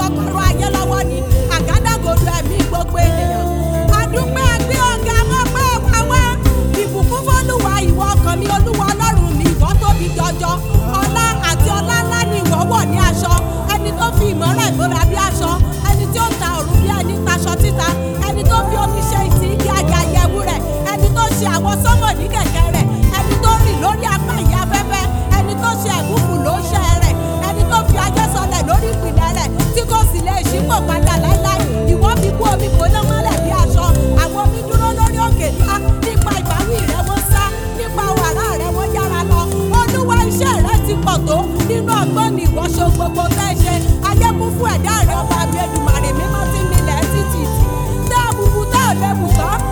kọ́kọ́rọ́ ayé lọ́wọ́ ni àgádágodo ẹ̀mí gbogbo ènìyàn. Adúpẹ́ gbé ọ̀gá mọ́pẹ́ wá wá. Ìbùkún fọ́lùwà ìwọ ọkàn mi olúwa ọlọ́run mi ìwọ tóbi jọjọ. Ọlá àti ọlá ńlá ni ìwọ wọ̀ ní aṣọ. Ẹni tó fi ìmọ̀ràn ìbora bí aṣọ. Ẹni tí ó ta òru bí ẹni taṣọ títa. Ẹni tó fi omi ṣe ìtì igi àjàyẹ̀wò rẹ̀. Ẹni tó ṣe àwọn sọ́mọ̀ ní kẹ̀kẹ́ rẹ̀. Ẹni tó rìn lórí apá ìyá afẹ́fẹ́. Ẹni tó ṣe ẹ̀bùkù ló ń ṣe rẹ̀. Ẹni tó fi ajé sọlẹ̀ lórí ìpìlẹ̀ rẹ̀ tí kò sì lè ṣípò padà láíláí. Ìwọ fi kú omi kò ná mọ́lẹ̀ bí aṣọ. Àwọn omi dúró lórí òkè ńlá. Nípa ìbáwí rẹ̀ wọ́n sá. Nípa wàrà rẹ̀ wọ́n yára lọ. Olúwa iṣẹ́ rẹ̀ ti pọ̀ tó. Nínú ọgbọ́n ni ìwọ ṣe gbogbo tẹ́ ṣe. Ayé kún fún ẹ̀dá rẹ̀ ọba mi Èdùmàrè mímọ́ tí mi lẹ̀ títì. Tẹ́ àbùkù tẹ́ ò lè bù tán.